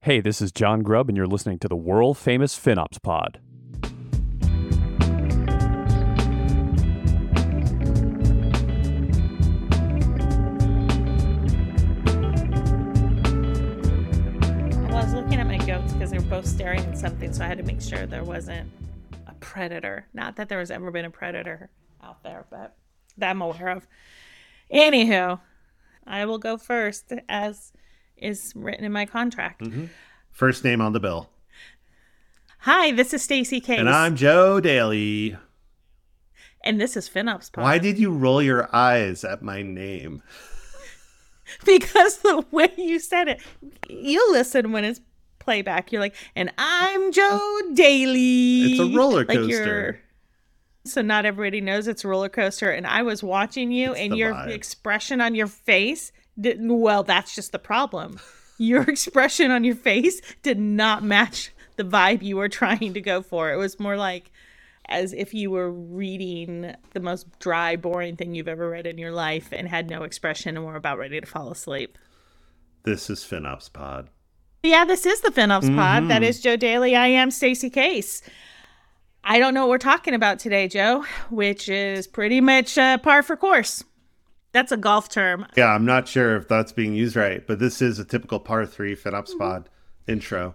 Hey, this is John Grubb, and you're listening to the world-famous FinOps Pod. I was looking at my goats because they were both staring at something, so I had to make sure there wasn't a predator. Not that there has ever been a predator out there, but that I'm aware of. Anywho, I will go first, as is written in my contract. First name on the bill. Hi, this is Stacey Case. And I'm Joe Daly. And this is FinOps Pod. Why did you roll your eyes at my name? Because the way you said it, you listen when it's playback. You're like, and I'm Joe Daly. It's a roller coaster. So not everybody knows it's a roller coaster. And I was watching you, It's and the your vibe. expression on your face didn't. Well, that's just the problem. Your expression on your face did not match the vibe you were trying to go for. It was more like as if you were reading the most dry, boring thing you've ever read in your life and had no expression and were about ready to fall asleep. This is FinOps Pod. Yeah, this is the FinOps Pod. That is Joe Daly. I am Stacey Case. I don't know what we're talking about today, Joe, which is pretty much par for course. That's a golf term. Yeah, I'm not sure if that's being used right, but this is a typical par 3 FinOps Pod intro.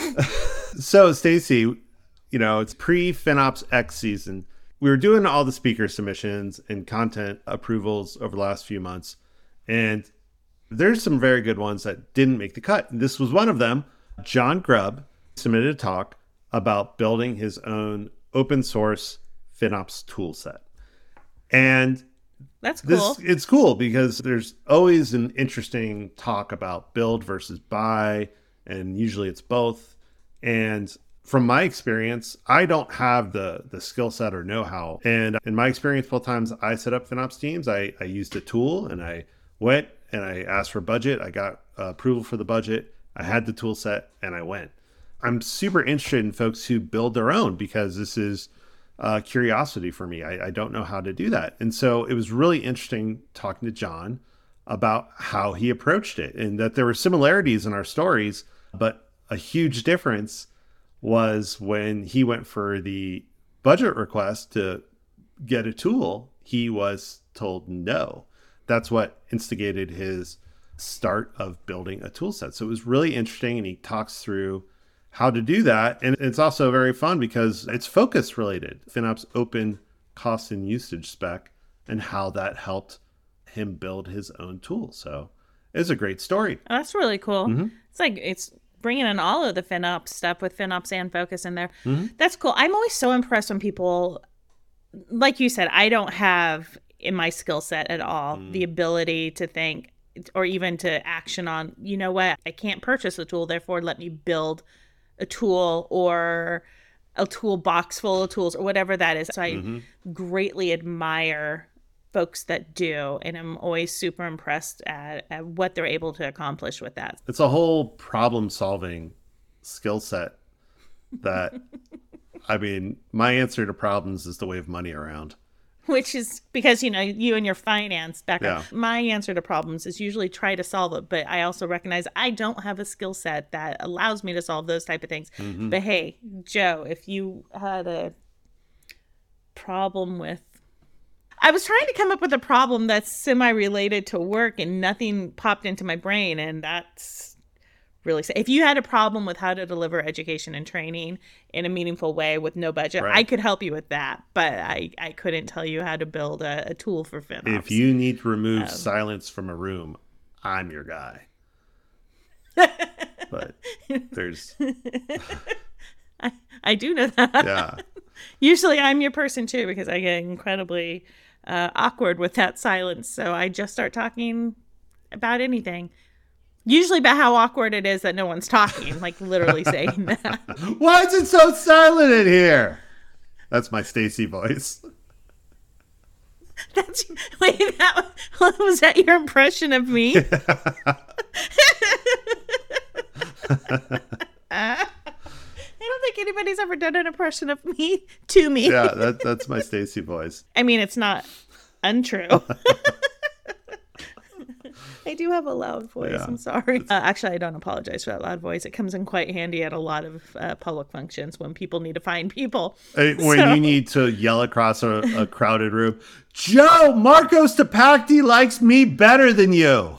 So, Stacey, it's pre-FinOps X season. We were doing all the speaker submissions and content approvals over the last few months, and there's some very good ones that didn't make the cut. This was one of them. John Grubb submitted a talk about building his own open source FinOps toolset. And That's cool. it's cool because there's always an interesting talk about build versus buy, and usually it's both. And from my experience, I don't have the skill set or know-how. And in my experience, both times I set up FinOps teams, I used a tool and I went and I asked for budget. I got approval for the budget. I had the tool set and I went. I'm super interested in folks who build their own because this is curiosity for me. I don't know how to do that. And so it was really interesting talking to John about how he approached it and that there were similarities in our stories, but a huge difference was when he went for the budget request to get a tool, he was told no. That's what instigated his start of building a tool set. So it was really interesting, and he talks through how to do that. And it's also very fun because it's focus related. FinOps open cost and usage spec and how that helped him build his own tool. So it's a great story. Oh, that's really cool. It's bringing in all of the FinOps stuff with FinOps and Focus in there. That's cool. I'm always so impressed when people, like you said, I don't have in my skill set at all the ability to think or even to action on, you know what, I can't purchase a tool, therefore let me build a tool or a toolbox full of tools or whatever that is. So I greatly admire folks that do, and I'm always super impressed at what they're able to accomplish with that. It's a whole problem solving skill set that, I mean, my answer to problems is to wave money around. Which is because, you and your finance background. Yeah. My answer to problems is usually try to solve it. But I also recognize I don't have a skill set that allows me to solve those type of things. But hey, Joe, if you had a problem with... I was trying to come up with a problem that's semi-related to work and nothing popped into my brain. And that's really... If you had a problem with how to deliver education and training in a meaningful way with no budget, Right. I could help you with that. But I couldn't tell you how to build a tool for FinOps. If you need to remove silence from a room, I'm your guy. But there's... I do know that. Yeah. Usually I'm your person too, because I get incredibly awkward with that silence. So I just start talking about anything. Usually about how awkward it is that no one's talking, like literally saying that. Why is it so silent in here? That's my Stacey voice. Was that your impression of me? I don't think anybody's ever done an impression of me to me. Yeah, that's my Stacey voice. I mean, it's not untrue. I do have a loud voice. Yeah. I'm sorry. Actually, I don't apologize for that loud voice. It comes in quite handy at a lot of public functions when people need to find people. When you need to yell across a crowded room, Joe, Marco Stapacti likes me better than you.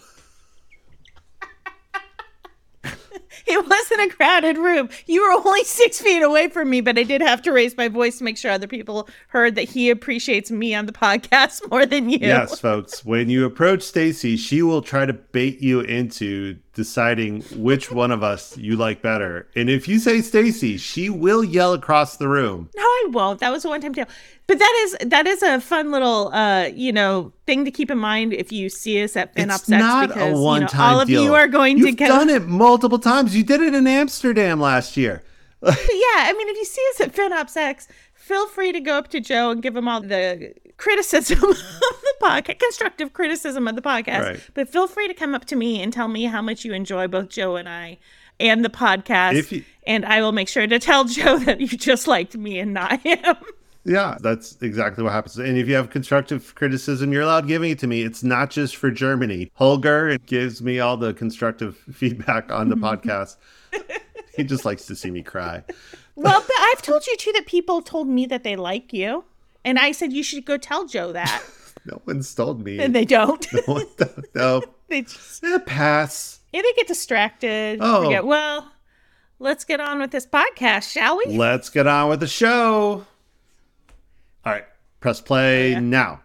It wasn't a crowded room. You were only 6 feet away from me, but I did have to raise my voice to make sure other people heard that he appreciates me on the podcast more than you. Yes, folks. When you approach Stacy, she will try to bait you into deciding which one of us you like better. And if you say Stacy, she will yell across the room. No, I won't. That was a one-time deal. But that is a fun little thing to keep in mind if you see us at FinOps X. It's not because, a one-time all of deal. you are going You've to done it multiple times. You did it in Amsterdam last year. Yeah, I mean, if you see us at FinOps X, feel free to go up to Joe and give him all the criticism of the podcast, constructive criticism of the podcast. Right. But feel free to come up to me and tell me how much you enjoy both Joe and I and the podcast. And I will make sure to tell Joe that you just liked me and not him. Yeah, that's exactly what happens. And if you have constructive criticism, you're allowed giving it to me. It's not just for Germany. Holger gives me all the constructive feedback on the podcast. He just likes to see me cry. Well, but I've told you, too, that people told me that they like you. And I said you should go tell Joe that. No one's told me. And they don't. No. They just pass. Yeah, they get distracted. Oh. Forget, well, let's get on with this podcast, shall we? Let's get on with the show. All right, press play now.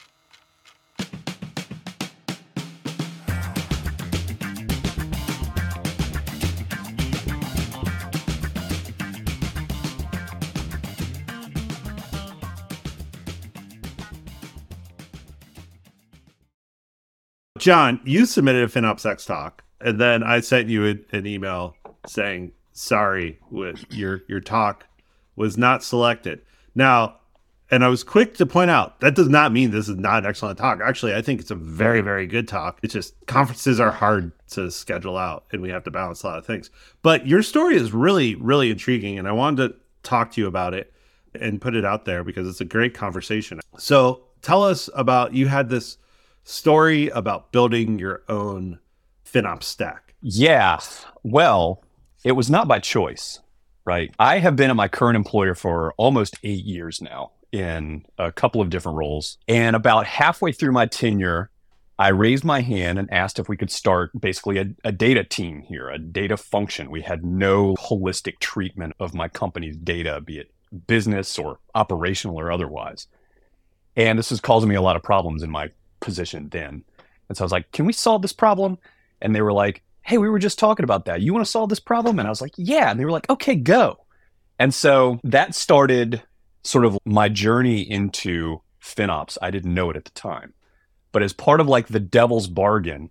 John, you submitted a FinOps X talk, and then I sent you an email saying, sorry, your talk was not selected. Now, and I was quick to point out, that does not mean this is not an excellent talk. Actually, I think it's a very, very good talk. It's just conferences are hard to schedule out, and we have to balance a lot of things. But your story is really, really intriguing, and I wanted to talk to you about it and put it out there because it's a great conversation. So tell us about, you had this story about building your own FinOps stack. Yeah, well, it was not by choice, right? I have been at my current employer for almost 8 years now in a couple of different roles. And about halfway through my tenure, I raised my hand and asked if we could start basically a data team here, a data function. We had no holistic treatment of my company's data, be it business or operational or otherwise. And this was causing me a lot of problems in my position then. And so I was like, can we solve this problem? And they were like, hey, we were just talking about that. You want to solve this problem? And I was like, yeah. And they were like, okay, go. And so that started sort of my journey into FinOps. I didn't know it at the time. But as part of like the devil's bargain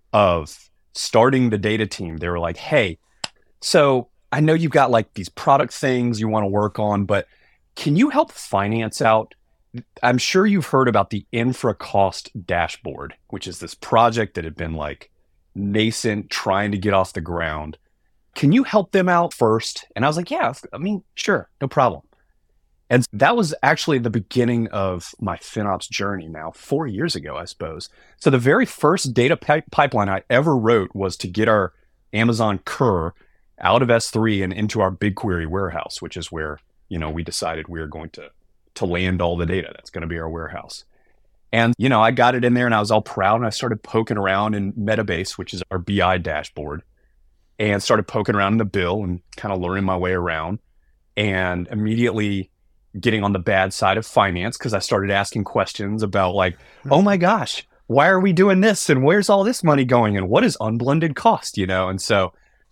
of starting the data team, they were like, hey, so I know you've got like these product things you want to work on, but can you help finance out? I'm sure you've heard about the infra cost dashboard, which is this project that had been like nascent, trying to get off the ground. Can you help them out first? And I was like, yeah, I mean, sure, no problem. And that was actually the beginning of my FinOps journey now, 4 years ago, I suppose. So the very first data pipeline I ever wrote was to get our Amazon Kur out of S3 and into our BigQuery warehouse, which is where, we decided we were going to land all the data. That's going to be our warehouse. And, I got it in there and I was all proud and I started poking around in Metabase, which is our BI dashboard, and started poking around in the bill and kind of learning my way around, and immediately getting on the bad side of finance because I started asking questions about like, oh my gosh, why are we doing this? And where's all this money going? And what is unblended cost, And so,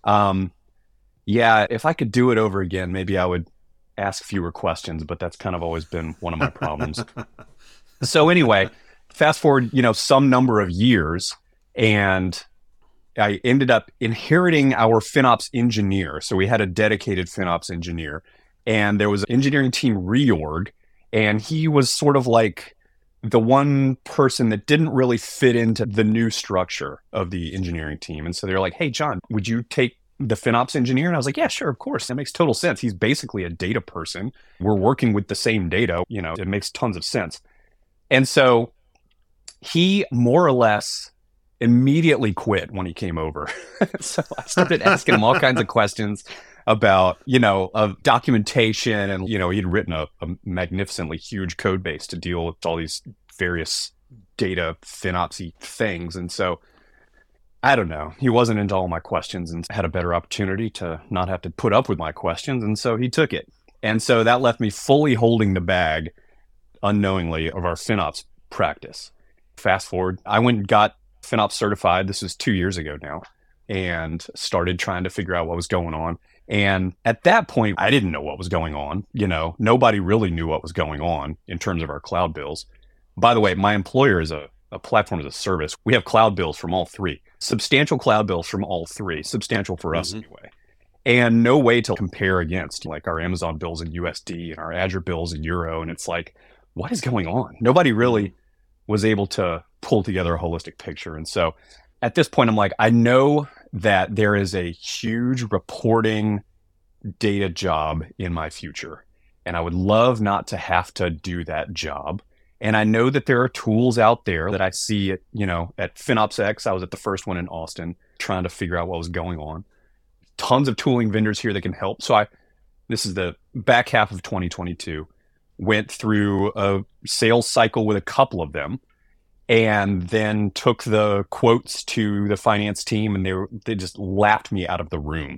if I could do it over again, maybe I would ask fewer questions, but that's kind of always been one of my problems. So anyway, fast forward, some number of years, and I ended up inheriting our FinOps engineer. So we had a dedicated FinOps engineer, and there was an engineering team reorg, and he was sort of like the one person that didn't really fit into the new structure of the engineering team. And so they're like, hey, John, would you take the FinOps engineer? And I was like, yeah, sure, of course. That makes total sense. He's basically a data person. We're working with the same data. It makes tons of sense. And so he more or less immediately quit when he came over. So I started asking him all kinds of questions about, of documentation. And, he'd written a magnificently huge code base to deal with all these various data FinOps-y things. And so I don't know. He wasn't into all my questions and had a better opportunity to not have to put up with my questions. And so he took it. And so that left me fully holding the bag unknowingly of our FinOps practice. Fast forward, I went and got FinOps certified. This was 2 years ago now, and started trying to figure out what was going on. And at that point, I didn't know what was going on. Nobody really knew what was going on in terms of our cloud bills. By the way, my employer is a platform as a service. We have cloud bills from all three, substantial cloud bills from all three, substantial for us anyway. And no way to compare against like our Amazon bills in USD and our Azure bills in Euro. And it's like, what is going on? Nobody really was able to pull together a holistic picture. And so at this point, I'm like, I know that there is a huge reporting data job in my future. And I would love not to have to do that job. And I know that there are tools out there that I see at, at FinOpsX. I was at the first one in Austin trying to figure out what was going on. Tons of tooling vendors here that can help. So this is the back half of 2022, went through a sales cycle with a couple of them, and then took the quotes to the finance team, and they just laughed me out of the room,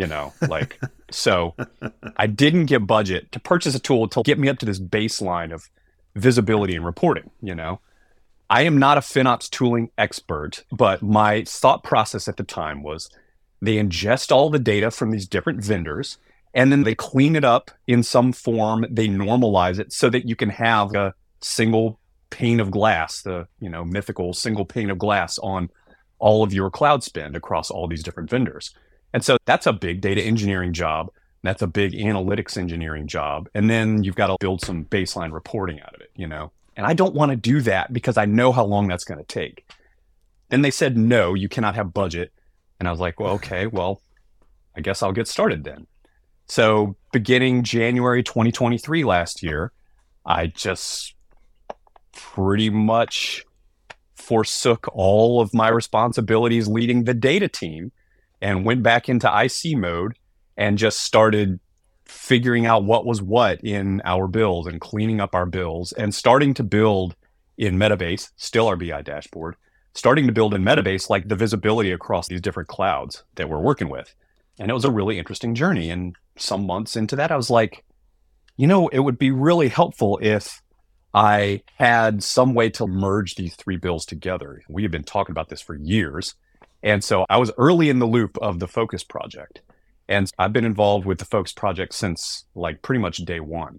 so I didn't get budget to purchase a tool to get me up to this baseline of visibility and reporting. I am not a FinOps tooling expert, but my thought process at the time was they ingest all the data from these different vendors, and then they clean it up in some form. They normalize it so that you can have a single pane of glass, the mythical single pane of glass on all of your cloud spend across all these different vendors. And so that's a big data engineering job. That's a big analytics engineering job. And then you've got to build some baseline reporting out of it, And I don't want to do that because I know how long that's going to take. Then they said, no, you cannot have budget. And I was like, well, okay, I guess I'll get started then. So beginning January 2023 last year, I just pretty much forsook all of my responsibilities leading the data team and went back into IC mode and just started figuring out what was what in our bills and cleaning up our bills and starting to build in Metabase, still our BI dashboard, starting to build in Metabase like the visibility across these different clouds that we're working with. And it was a really interesting journey. And some months into that, I was like, it would be really helpful if I had some way to merge these three bills together. We had been talking about this for years. And so I was early in the loop of the Focus project. And I've been involved with the Focus project since like pretty much day one.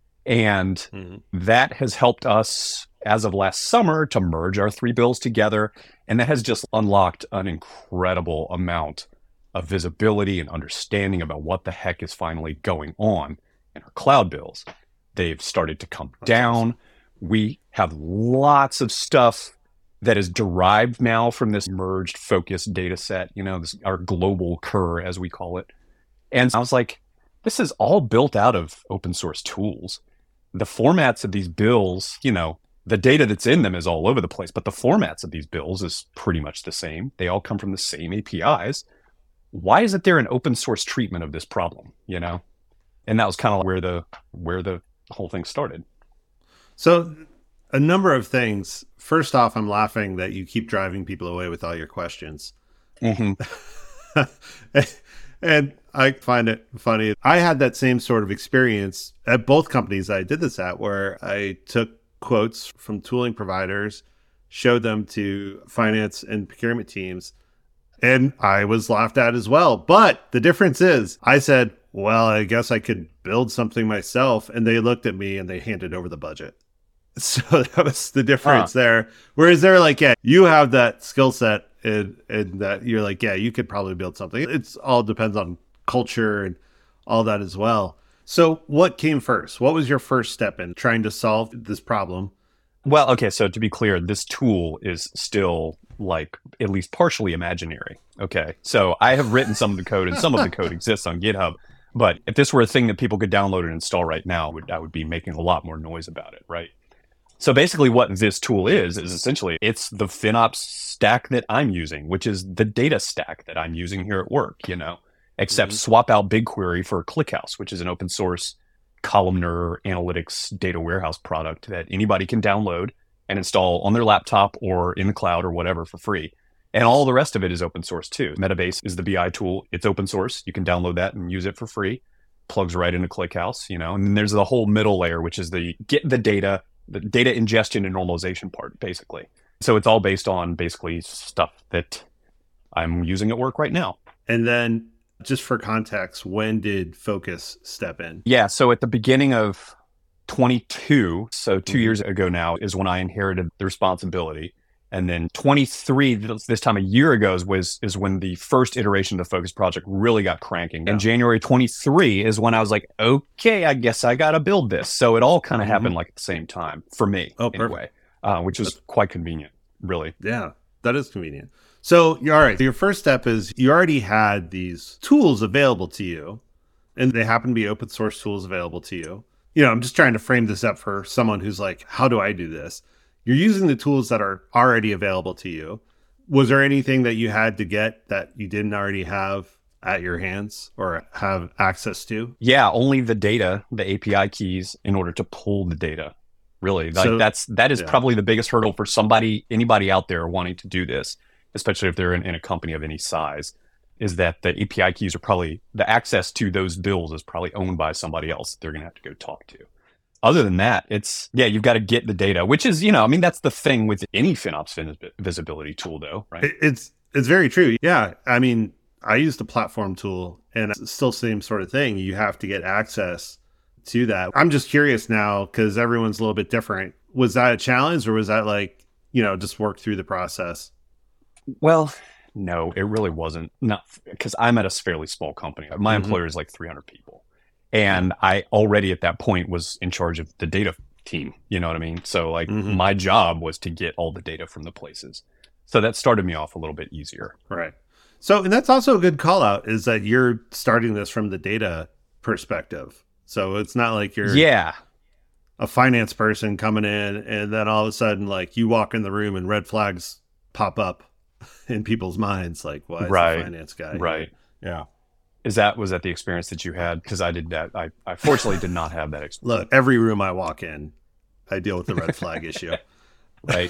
And that has helped us as of last summer to merge our three bills together. And that has just unlocked an incredible amount of visibility and understanding about what the heck is finally going on in our cloud bills. They've started to come down. We have lots of stuff that is derived now from this merged Focus data set, our global CUR, as we call it. And I was like, this is all built out of open source tools. The formats of these bills, the data that's in them is all over the place, but the formats of these bills is pretty much the same. They all come from the same APIs. Why isn't there an open source treatment of this problem, And that was kind of where the whole thing started. So a number of things. First off, I'm laughing that you keep driving people away with all your questions. And I find it funny. I had that same sort of experience at both companies I did this at, where I took quotes from tooling providers, showed them to finance and procurement teams, and I was laughed at as well. But the difference is I said, well, I guess I could build something myself. And they looked at me and they handed over the budget. So that was the difference there. Whereas they're like, yeah, you have that skill set and that you're like, yeah, you could probably build something. It's all depends on culture and all that as well. So what came first? What was your first step in trying to solve this problem? Well, okay, so to be clear, this tool is still like at least partially imaginary. Okay, so I have written some of the code and some of the code exists on GitHub. But if this were a thing that people could download and install right now, I would be making a lot more noise about it, right? So basically what this tool is essentially, it's the FinOps stack that I'm using, which is the data stack that I'm using here at work, except swap out BigQuery for ClickHouse, which is an open source columnar analytics data warehouse product that anybody can download and install on their laptop or in the cloud or whatever for free. And all the rest of it is open source too. Metabase is the BI tool. It's open source. You can download that and use it for free. Plugs right into ClickHouse, and then there's the whole middle layer, which is the data ingestion and normalization part, basically. So it's all based on basically stuff that I'm using at work right now. And then just for context, when did Focus step in? Yeah. So at the beginning of 22, so 2 years ago now, is when I inherited the responsibility. And then 23, this time a year ago, is when the first iteration of the Focus project really got cranking. And January 23 is when I was like, okay, I guess I got to build this. So it all kind of happened like at the same time for me, anyway, which was quite convenient, really. Yeah, that is convenient. So, all right, your first step is you already had these tools available to you, and they happen to be open source tools available to you. I'm just trying to frame this up for someone who's like, how do I do this? You're using the tools that are already available to you. Was there anything that you had to get that you didn't already have at your hands or have access to? Yeah, only the data, the API keys in order to pull the data. Really, that is probably the biggest hurdle for anybody out there wanting to do this, especially if they're in a company of any size, is that the API keys are probably, the access to those bills is probably owned by somebody else that they're going to have to go talk to. Other than that, you've got to get the data, which is, that's the thing with any FinOps visibility tool though, right? It's very true. Yeah. I mean, I use the platform tool and it's still the same sort of thing. You have to get access to that. I'm just curious now because everyone's a little bit different. Was that a challenge or was that like, just work through the process? Well, no, it really wasn't. Not because I'm at a fairly small company. My employer is like 300 people. And I already at that point was in charge of the data team. You know what I mean? So like my job was to get all the data from the places. So that started me off a little bit easier. Right. So, and that's also a good call out is that you're starting this from the data perspective. So it's not like you're a finance person coming in and then all of a sudden like you walk in the room and red flags pop up in people's minds. Like, why is the finance guy? Right. Yeah. Was that the experience that you had? Because I did that. I fortunately did not have that experience. Look, every room I walk in, I deal with the red flag issue. Right.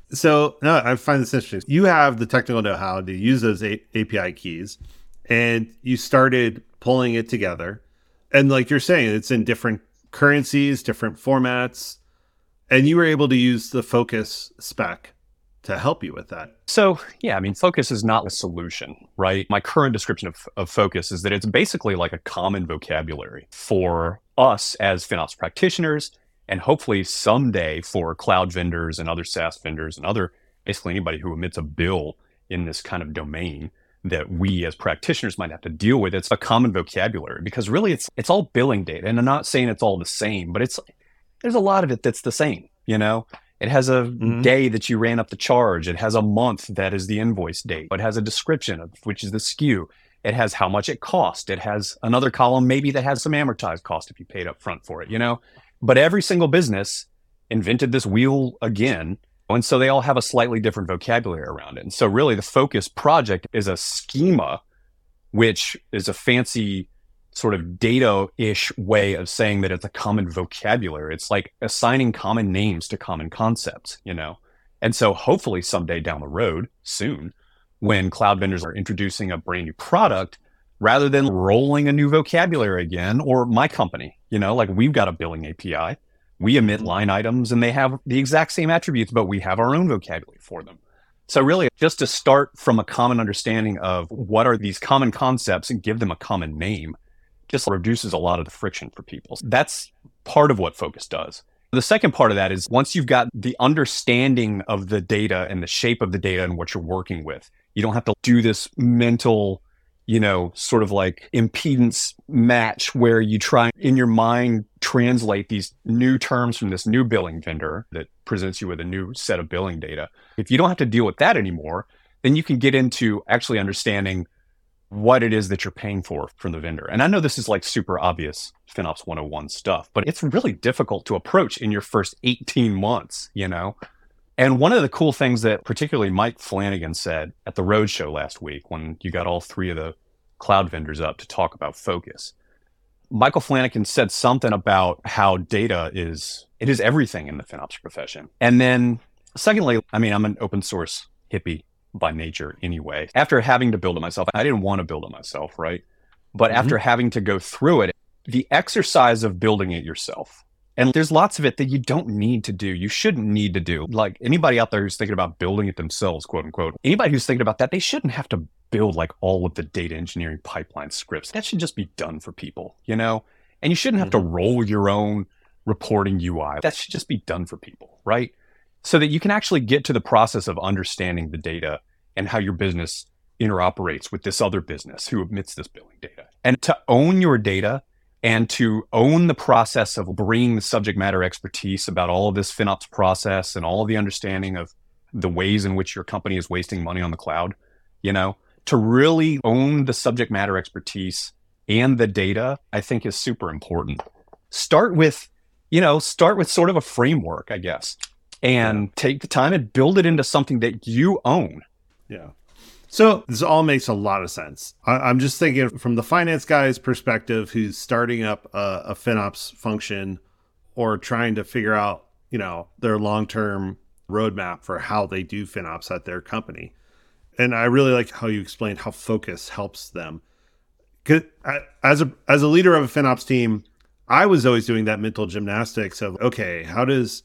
So no, I find this interesting. You have the technical know-how to use those API keys, and you started pulling it together. And like you're saying, it's in different currencies, different formats, and you were able to use the Focus spec to help you with that. So, yeah, I mean, Focus is not a solution, right? My current description of Focus is that it's basically like a common vocabulary for us as FinOps practitioners, and hopefully someday for cloud vendors and other SaaS vendors and basically anybody who emits a bill in this kind of domain that we as practitioners might have to deal with. It's a common vocabulary because really it's all billing data. And I'm not saying it's all the same, but there's a lot of it that's the same, It has a day that you ran up the charge. It has a month that is the invoice date. It has a description of which is the SKU. It has how much it cost. It has another column maybe that has some amortized cost if you paid up front for it, But every single business invented this wheel again. And so they all have a slightly different vocabulary around it. And so really the Focus project is a schema, which is a fancy sort of data-ish way of saying that it's a common vocabulary. It's like assigning common names to common concepts, And so hopefully someday down the road, soon, when cloud vendors are introducing a brand new product, rather than rolling a new vocabulary again, or my company, like we've got a billing API, we emit line items and they have the exact same attributes, but we have our own vocabulary for them. So really just to start from a common understanding of what are these common concepts and give them a common name, just reduces a lot of the friction for people. That's part of what Focus does. The second part of that is once you've got the understanding of the data and the shape of the data and what you're working with, you don't have to do this mental, sort of like impedance match where you try in your mind translate these new terms from this new billing vendor that presents you with a new set of billing data. If you don't have to deal with that anymore, then you can get into actually understanding what it is that you're paying for from the vendor. And I know this is like super obvious FinOps 101 stuff, but it's really difficult to approach in your first 18 months, you know? And one of the cool things that particularly Mike Flanagan said at the Roadshow last week, when you got all three of the cloud vendors up to talk about focus, Michael Flanagan said something about how data is everything in the FinOps profession. And then secondly, I mean, I'm an open source hippie by nature anyway. After having to build it myself, I didn't want to build it myself, right? But after having to go through it, the exercise of building it yourself, and there's lots of it that you don't need to do. You shouldn't need to do. Like anybody out there who's thinking about building it themselves, quote unquote, anybody who's thinking about that, they shouldn't have to build like all of the data engineering pipeline scripts. That should just be done for people, you know? And you shouldn't have to roll your own reporting UI. That should just be done for people, right? So that you can actually get to the process of understanding the data and how your business interoperates with this other business who emits this billing data. And to own your data and to own the process of bringing the subject matter expertise about all of this FinOps process and all of the understanding of the ways in which your company is wasting money on the cloud, you know, to really own the subject matter expertise and the data, I think is super important. Start with sort of a framework, I guess, and take the time and build it into something that you own. Yeah. So this all makes a lot of sense. I'm just thinking from the finance guy's perspective, who's starting up a FinOps function or trying to figure out, you know, their long-term roadmap for how they do FinOps at their company. And I really like how you explained how focus helps them. 'Cause as a leader of a FinOps team, I was always doing that mental gymnastics of, okay, how does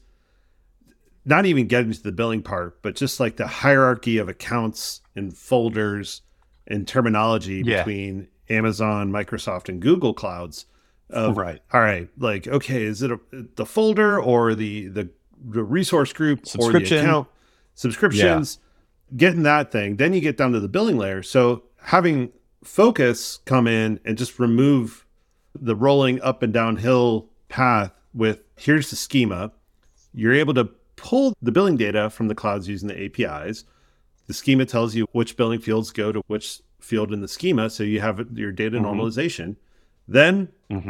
not even get into the billing part, but just like the hierarchy of accounts and folders and terminology between Amazon, Microsoft, and Google clouds. Right. All right. Like, okay, is it the folder or the resource group or the account subscriptions? Getting that thing. Then you get down to the billing layer. So having focus come in and just remove the rolling up and downhill path with here's the schema. You're able to pull the billing data from the clouds using the APIs. The schema tells you which billing fields go to which field in the schema. So you have your data normalization. Then,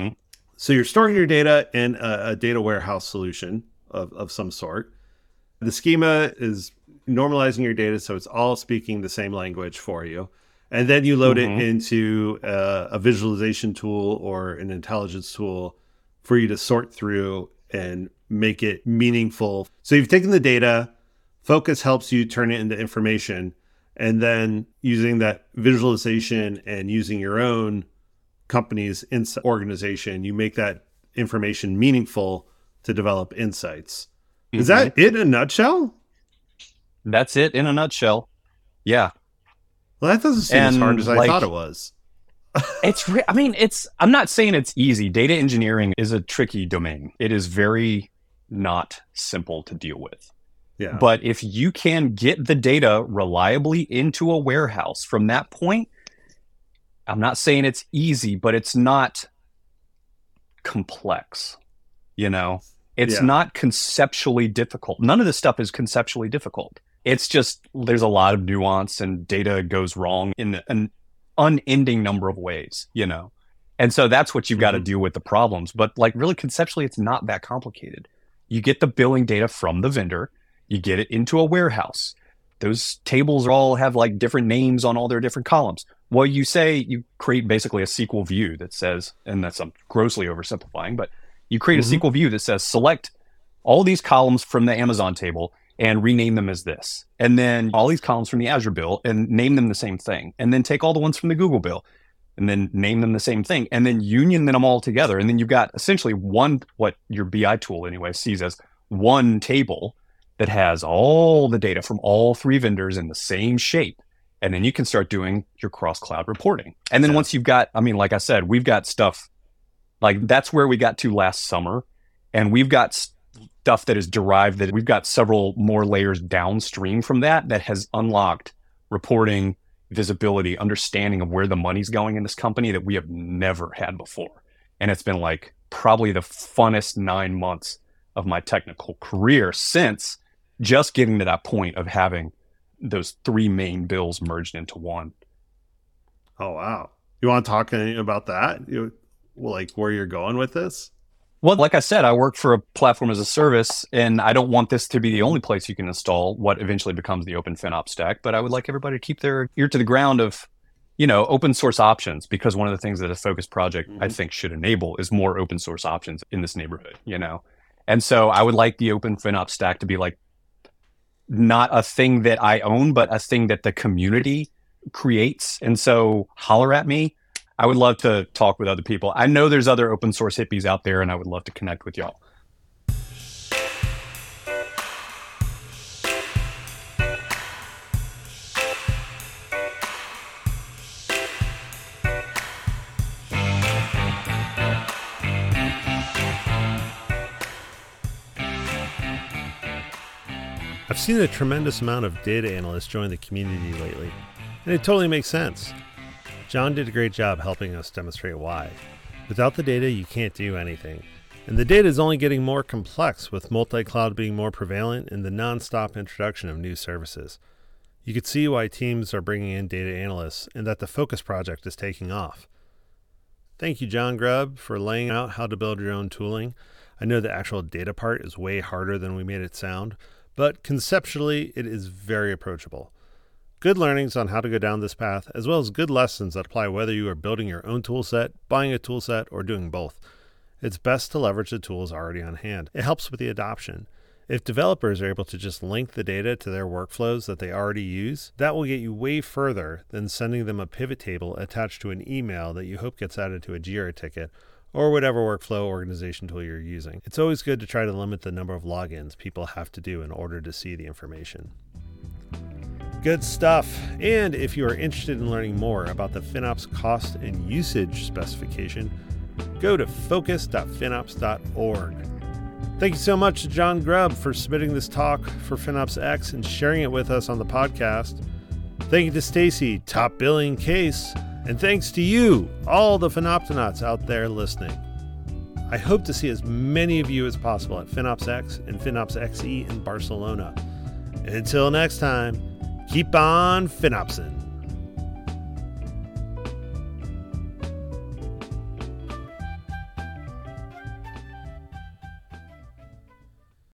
so you're storing your data in a data warehouse solution of some sort. The schema is normalizing your data so it's all speaking the same language for you. And then you load it into a visualization tool or an intelligence tool for you to sort through and make it meaningful. So you've taken the data, focus helps you turn it into information, and then using that visualization and using your own company's organization, you make that information meaningful to develop insights. Is that it in a nutshell? That's it in a nutshell. Yeah. Well, that doesn't seem as hard as I thought it was. I'm not saying it's easy. Data engineering is a tricky domain. It is very not simple to deal with. Yeah. But if you can get the data reliably into a warehouse from that point, I'm not saying it's easy, but it's not complex. You know, it's not conceptually difficult. None of this stuff is conceptually difficult. It's just there's a lot of nuance and data goes wrong in an unending number of ways, you know. And so that's what you've got to deal with the problems. But like really conceptually, it's not that complicated. You get the billing data from the vendor, you get it into a warehouse. Those tables all have like different names on all their different columns. Well, you create basically a SQL view that says, and that's I'm grossly oversimplifying, but you create a SQL view that says select all these columns from the Amazon table and rename them as this. And then all these columns from the Azure bill and name them the same thing. And then take all the ones from the Google bill and then name them the same thing. And then union them all together. And then you've got essentially what your BI tool anyway sees as one table that has all the data from all three vendors in the same shape. And then you can start doing your cross-cloud reporting. And then once you've got, like I said, we've got stuff, like that's where we got to last summer. And we've got stuff that is derived that we've got several more layers downstream from that has unlocked reporting, visibility, understanding of where the money's going in this company that we have never had before. And it's been like probably the funnest 9 months of my technical career since just getting to that point of having those three main bills merged into one. Oh, wow. You want to talk about that? Like where you're going with this? Well, like I said, I work for a platform as a service, and I don't want this to be the only place you can install what eventually becomes the Open FinOps stack. But I would like everybody to keep their ear to the ground of, open source options, because one of the things that a focused project, I think, should enable is more open source options in this neighborhood, And so I would like the Open FinOps stack to be like not a thing that I own, but a thing that the community creates. And so holler at me. I would love to talk with other people. I know there's other open source hippies out there, and I would love to connect with y'all. I've seen a tremendous amount of data analysts join the community lately, and it totally makes sense. John did a great job helping us demonstrate why. Without the data, you can't do anything. And the data is only getting more complex, with multi-cloud being more prevalent and the non-stop introduction of new services. You could see why teams are bringing in data analysts and that the Focus project is taking off. Thank you, John Grubb, for laying out how to build your own tooling. I know the actual data part is way harder than we made it sound, but conceptually, it is very approachable. Good learnings on how to go down this path, as well as good lessons that apply whether you are building your own toolset, buying a toolset, or doing both. It's best to leverage the tools already on hand. It helps with the adoption. If developers are able to just link the data to their workflows that they already use, that will get you way further than sending them a pivot table attached to an email that you hope gets added to a Jira ticket, or whatever workflow organization tool you're using. It's always good to try to limit the number of logins people have to do in order to see the information. Good stuff. And if you are interested in learning more about the FinOps cost and usage specification, go to focus.finops.org. Thank you so much to John Grubb for submitting this talk for FinOps X and sharing it with us on the podcast. Thank you to Stacy, top billing Case, and thanks to you, all the Finoptonauts out there listening. I hope to see as many of you as possible at FinOps X and FinOps XE in Barcelona. And until next time, keep on FinOpsing.